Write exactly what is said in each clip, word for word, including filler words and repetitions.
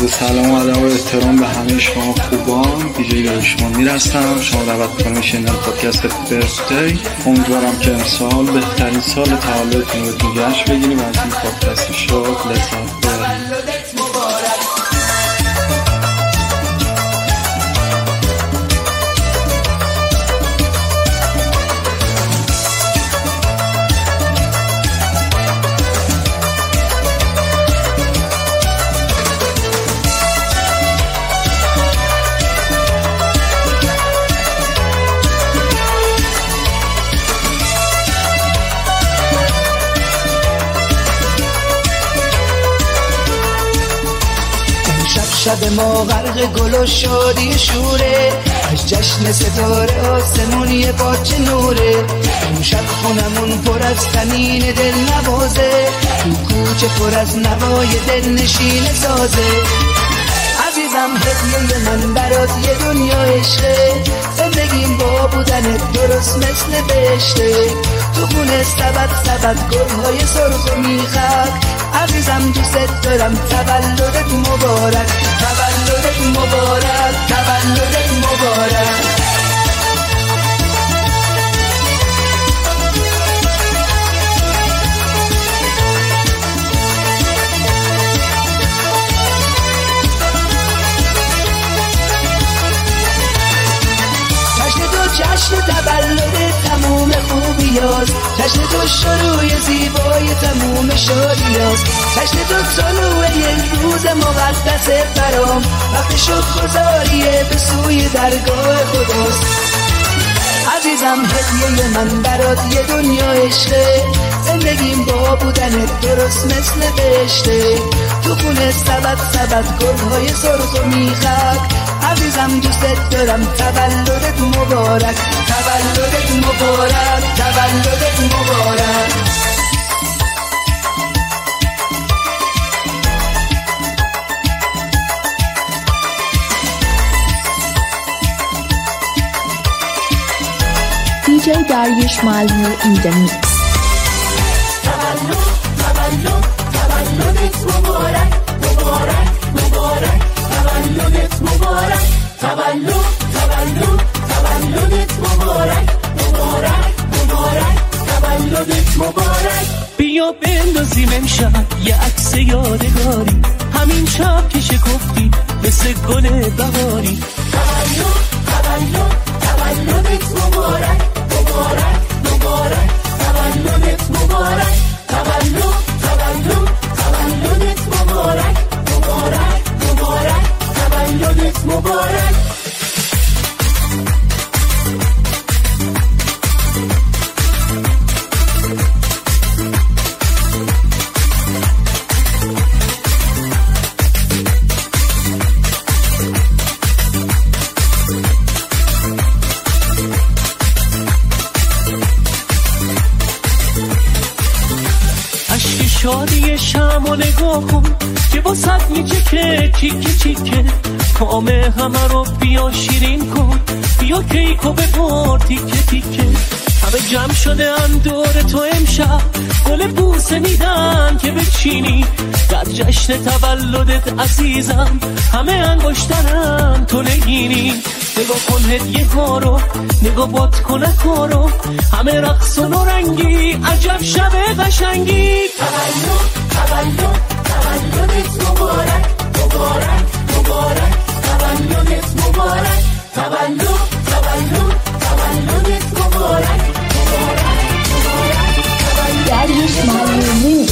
عرض سلام و ادب و احترام به همه شما خوبان. دیجی داریوشمانی هستم. شما دعوت کنم شنیدن پادکست برثدی. امیدوارم که امسال بهترین سال تولدتون رو بهتون جشن بگیریم و از این پادکست شاد لذت ببرید. شب ما غرق گل و شادی شوره، از جشن ستاره آسمون یه پاچه نوره. اون شب خونمون پر از تنین دل نوازه، تو کوچه پر از نوای دل نشین سازه. عزیزم هدیه من برات یه دنیا عشقه، زندگیم با بودنت درست مثل بهشته. تو خونه سبد سبد گلهای سرخ و میخک، عزیزم دوست دارم. تولدت مبارک، تولدت مبارک، تولدت مبارک. جشن تولد تموم خوبیاست، جشن تو شروع زیبای تموم شادیاست، جشن تو طلوع یک روز مقدس برام، وقت شکرگزاریه به سوی درگاه خداست. عزیزم هدیه من برات یه دنیا عشقه، زندگیم با بودنت درست مثل بهشته. تو خونه سبد سبد گلهای سرخ و میخک، عزیزم دوست دارم. تولدت مبارک، تولدت مبارک، تولدت مبارک. دیجی داریوش معلمی این the mix. تولد تولد تولدت مبارک، مبارک مبارک، تولدت مبارک، تولد تولد تولدت مبارک، مبارک مبارک، تولدت مبارک. بیا بندازیم امشب یه عکس یادگاری، همین شب که شکفتی مثل گل بهاری. تولد تولد تولدت مبارک، مبارک مبارک، تولدت مبارک، تولد تولد تولدت مبارک، مبارک مبارک، تولدت مبارک. شادی شم و نگاه کن که با صد میچه که چیکه چیکه، کام همه رو بیا شیرین کن، بیا کیکو بپر تیکه تیکه. همه جمع شده ان دور تو امشب، گل بوسه میدن که بچینی در جشن تولدت عزیزم. همه انگشترن تو نگینی، نگاه کن هدیه ها رو، نگاه باد کنه کارو، همه رقص و رنگی، عجب شب قشنگی. تولد تولد تولدت مبارک، مبارک مبارک، تولدت مبارک، تولد تولد تولدت مبارک، مبارک مبارک. داریوش معلمی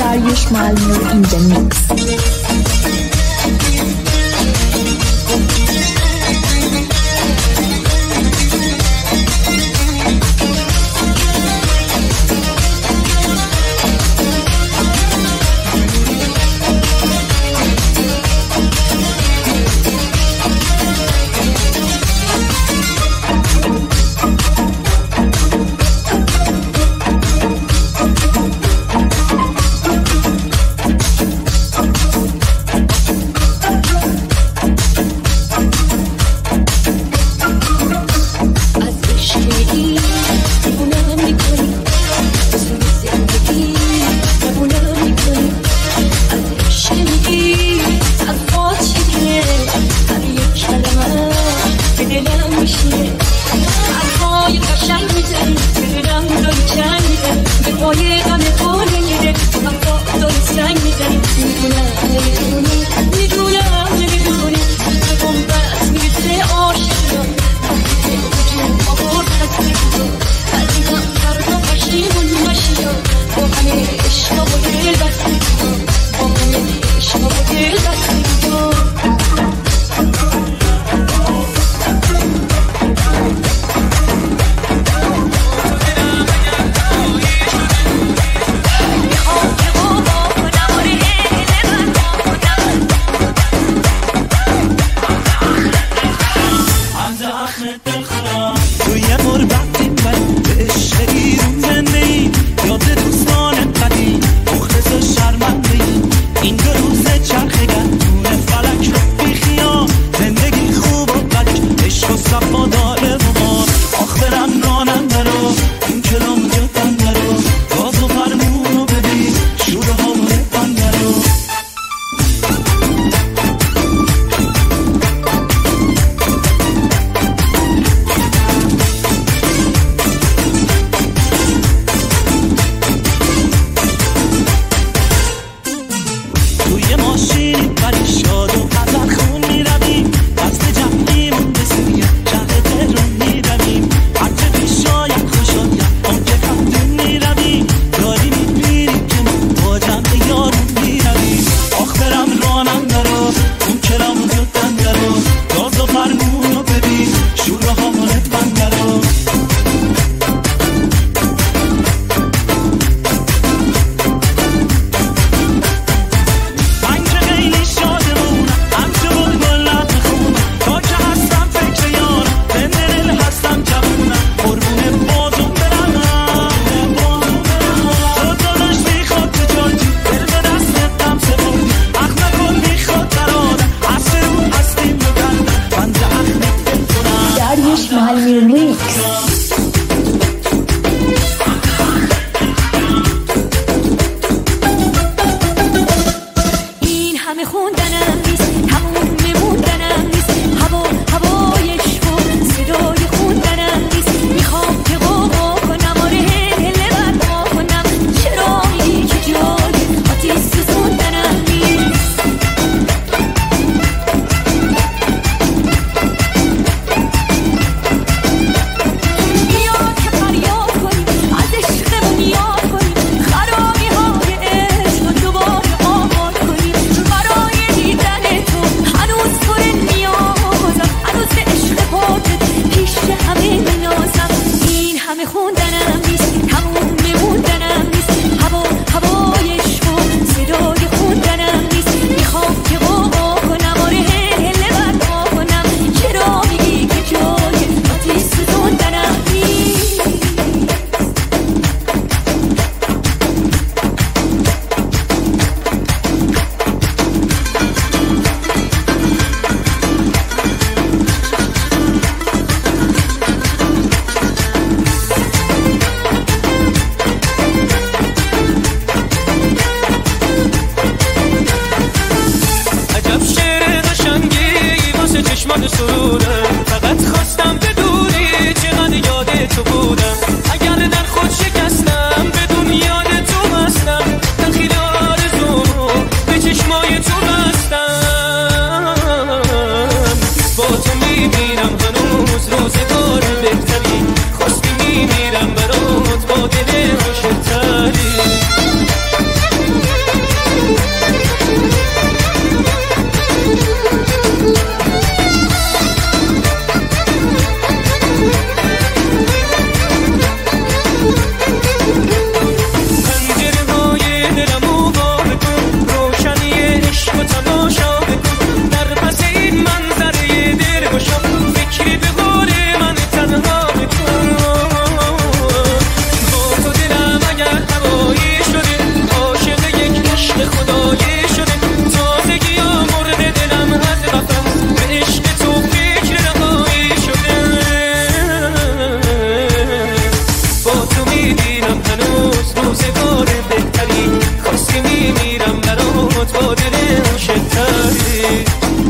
Darius Malmö in the mix. نبینم هنوز روزگار بهتری، خواستی میمیرم برات با دل عاشق‌تری.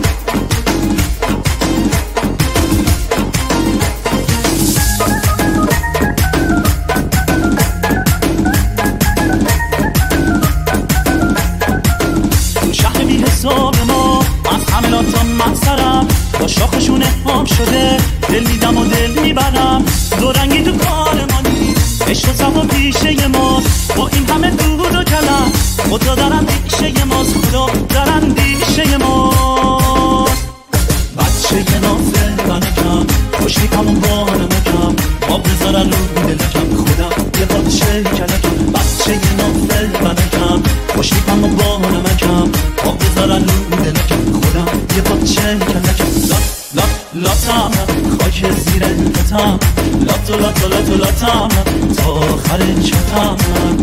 تو شهر بی حساب ما از حملاتم مقصرم، با شاخشون افهام شده دل میدم و دل میبرم. دو رنگی تو کار مانی عشق و صفا پیشه ماست، با این همه دود و کلم خدا دارن دیشه ماست، خدا دارن دیشه ماست. بچه نازه بنکم خوشی کمون بانم کم، ما بذارن رو دلکم خدا یه بادشه کلکم. بچه نازه بنکم خوشی کمون بانم کم، ما بذارن رو دلکم خدا یه بادشه کلکم. لات لات لاتم خاک زیر لاتم، لات لات لات لاتم تا آخر چتم.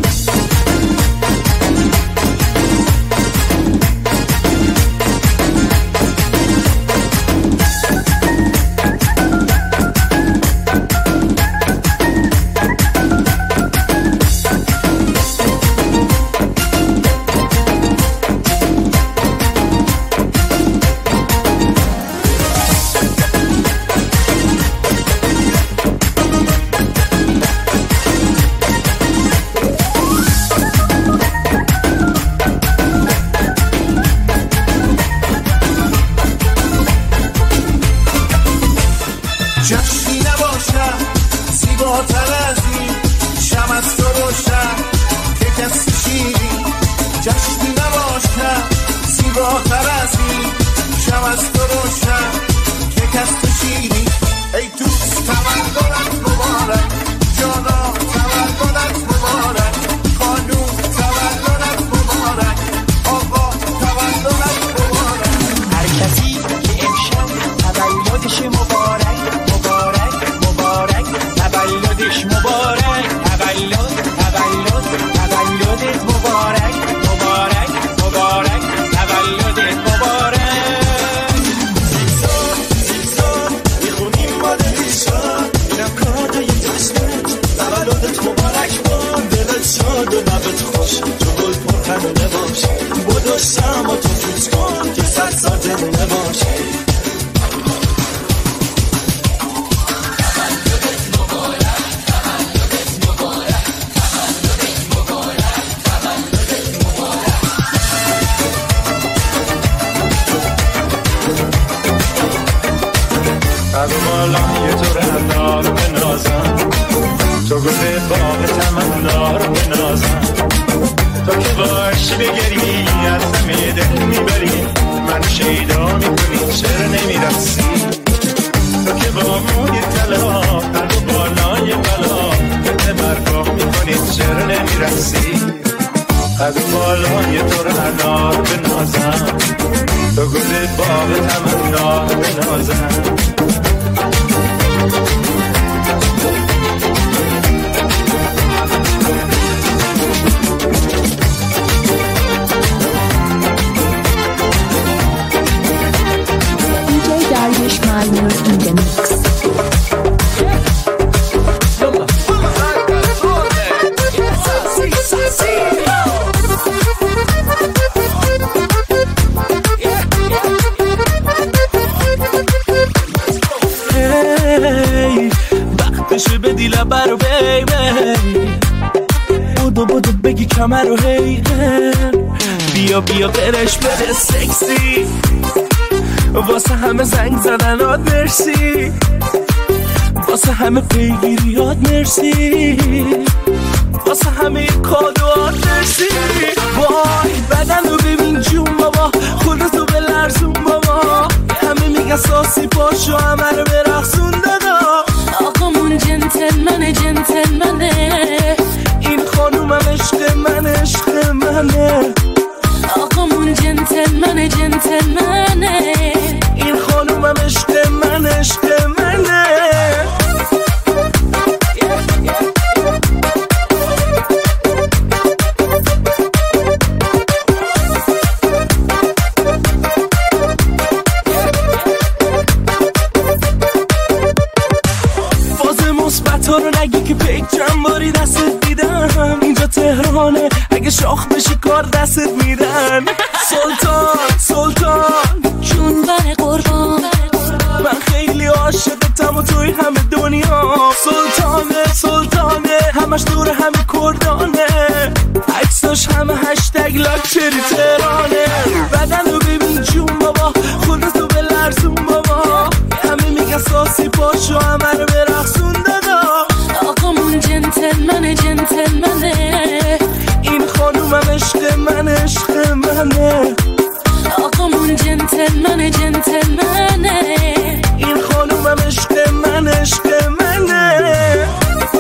جشنی نباشد زیباتر از این شم از تو روشن که کسی شیری. جشنی نباشد زیباتر از این شم از تو روشن که کسی شیری. ای دوست تولدت مبارک، جانا تولدت مبارک، خانوم تولدت مبارک، آقا تولدت مبارک. هر کسی که امشب تولدش مبارک تولدش مبارک، تولد تولد تولدت مبارک، مبارک مبارک تولدت مبارک. زیزار زیزار میخونیم با دلیشان، اینم کادای جشنت تولدت مبارک باد. دلت شاد و لبت خوش تو گل پرخنونه باش، بدو شم و تو فوت کن که صد سال جنونه باش. از بالا یه طور هلا رو بنازم، تو گل باغ تمنا رو بنازم. تو که باشی بگری از همه دل میبری، من شیدا میکنی چرا نمیرسی. تو که با موی طلا قلب بالای بلا به برگاه میکنی چرا نمیرسی. از بالا یه طور هلا رو بنازم، تو گل باغ تمنا رو بنازم. Darius Malmur in the mix. Hey, وقتشه بدی لبه رو بیبی، بودو بودو بگی کمر رو هی. بیا بیا برش بده سکسی، واسه همه زنگ زدنات مرسی، واسه همه پیگیریات مرسی، واسه همه کادوات مرسی. وای بدن رو ببین جون بابا، خودتو بلرزون بابا، همه میگن ساسی پاشو همه رو برقصون دادا. آقامون جنتلمنه جنتلمنه، این خانومم عشق من عشق منه. آقامون جنتلمنه جنتلمنه، این خانومم عشق من عشق منه. اگه شاخ بشی کار دستت میدن. سلطان سلطان جون بر قربان، من خیلی عاشقتم و توی همه دنیا. سلطانه سلطانه همش دور همه کردانه، عکساش همه هشتگ لاکچری تهرانه. بدن رو ببین جون بابا، خودتو به لرزون بابا، همه میگن ساسی پاشو همه رو برقصون دادا. آقامون جنتلمنه جنتلمنه، این خانومم عشق من عشق منه. آقامون جنتلمنه جنتلمنه، این خانومم عشق من عشق منه.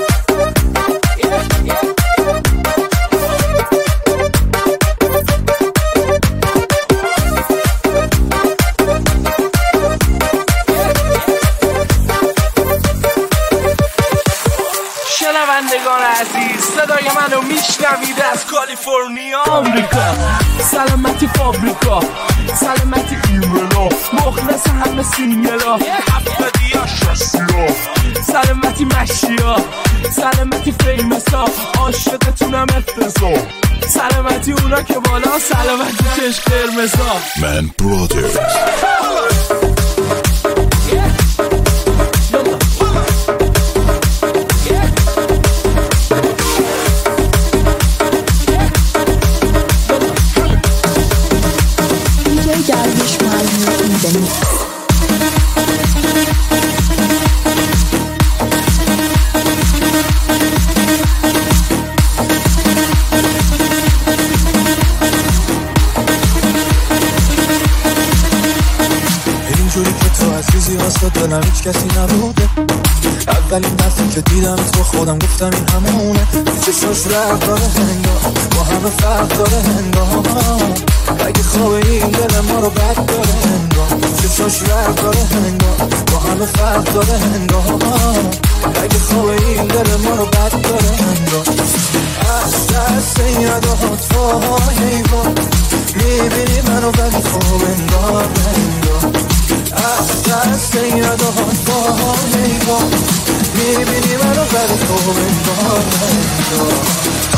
شنوندگان عزیز، صدای منو میشنوید از کالیفرنیا آمریکا. سلامتی فابریکا، سلامتی ایمنا، مخلص همه سینگلا هفتادی ها شستیا. سلامتی مشیا، سلامتی فیمسا، عاشقتونم افتضا. سلامتی اونا که بالا، سلامتی چشم قرمزا. من برادرز دلم هیچ کسی نبوده، اولین دفعه که دیدم تو خودم گفتم این همونه. چشاش رفت داره هنگام، با همه فرق داره هنگام، اگه خواب این دل ما رو بد داره هنگام. چشاش رفت داره هنگام، با همه فرق داره هنگام، اگه خواب این دل ما رو بد داره هنگام. از دست یادات وای حیوان، میبینی منو ولی خوب انگار انگار. از دست یادات با نیگاه، میبینی منو ولی خوب انگار انگار.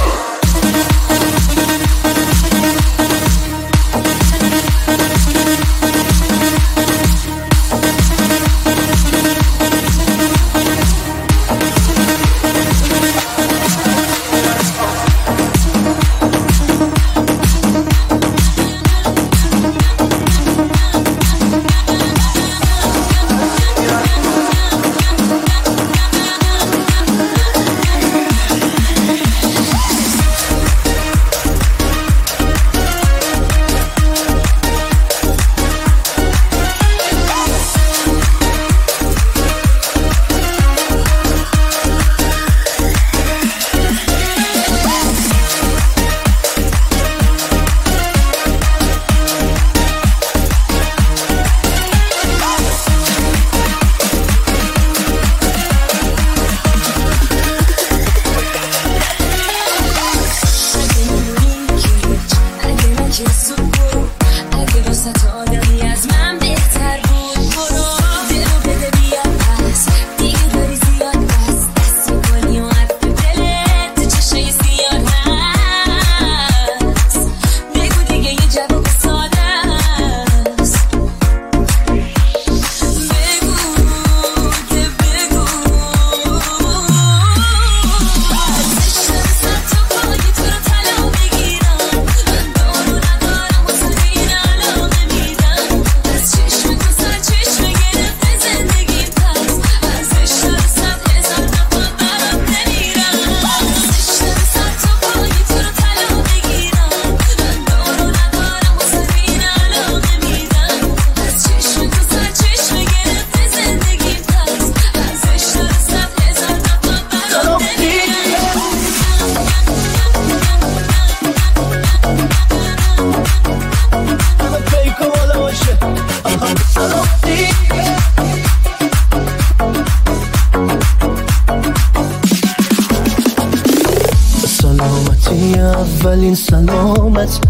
اولین سلامت،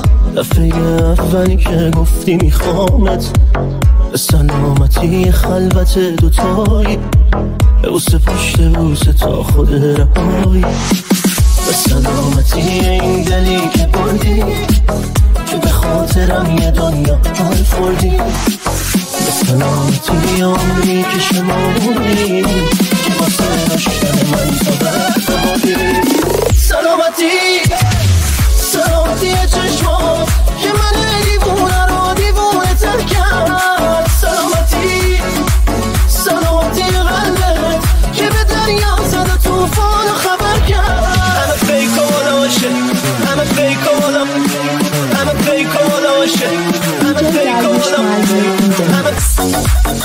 دفعه اولی که گفتی میخوامت، سلامتی خلوت دوتایی، بوسه پشت بوسه تا خود رهایی. به سلامتی سلامتی این دلی که بردی، که به خاطرم یه دنیا حال فردی. به سلامتی عمری که شماردی، که واسه داشتن من تو وقت بودی. سلامتی سلامتی چشمات که من دیوونه رو دیوونه تر کرد. سلامتی سلامتی قلبت که به دریا زد و توفان رو خبر کرد. همه فیک و ملاشه، همه فیک و ملاشه، همه فیک و ملاشه، همه فیک و ملاشه.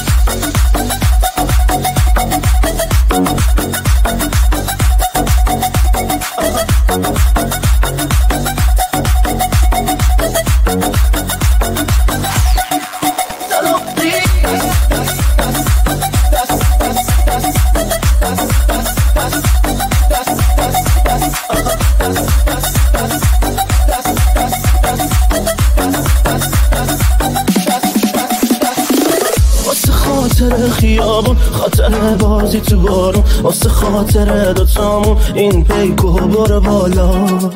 خیابون خاطر بازی تو بارون، واسه خاطر دوتامون این پیکو برو بالا.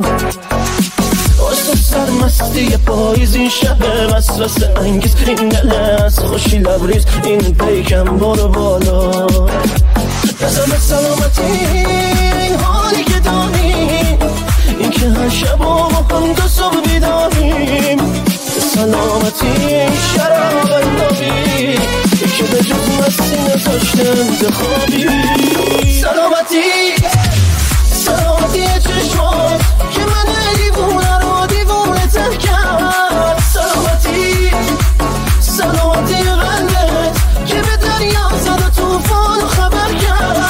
واسه سرمستی پاییزی شب وسوسه انگیز، این دل از خوشی لبریز این پیکم برو بالا. نظر به سلامتی این حالی که داریم، این که هر شب و هم دو صبح بیداریم. به سلامتی این شراب اندابی که به جز مستی نذاشته انتخابی. سلامتی سلامتی چشمات که من دیوونه رو دیوونه تر کرد. سلامتی سلامتی قلبت که به دریا زد و توفان رو خبر کرد.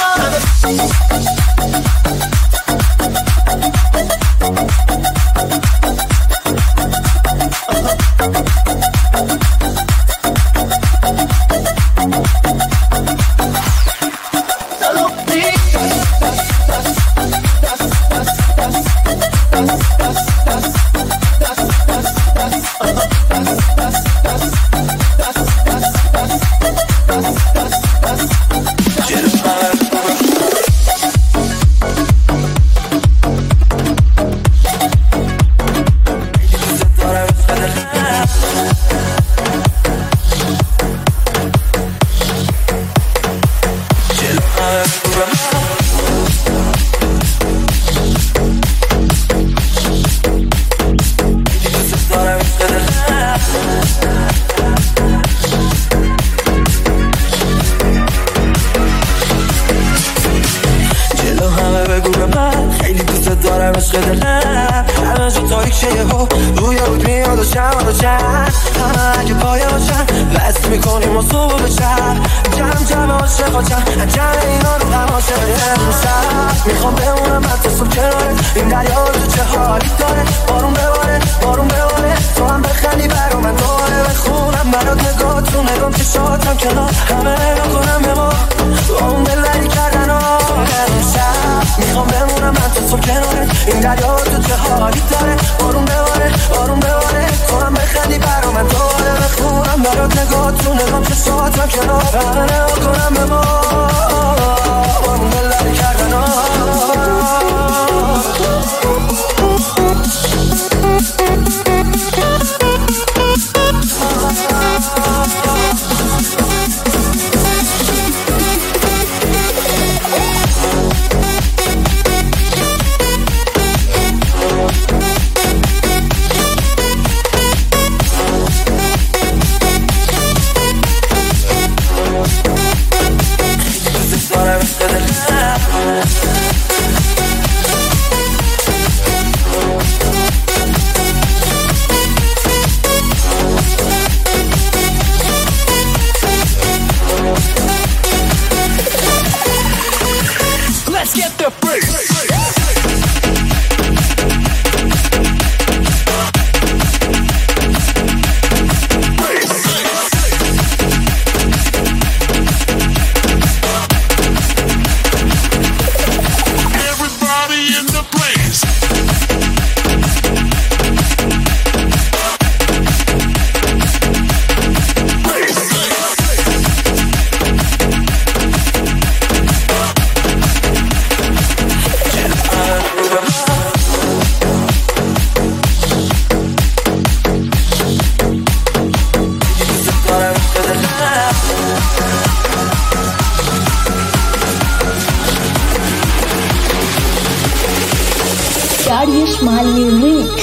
Darius Malmi Remix.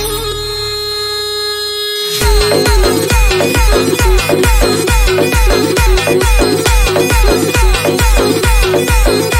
We'll be right back.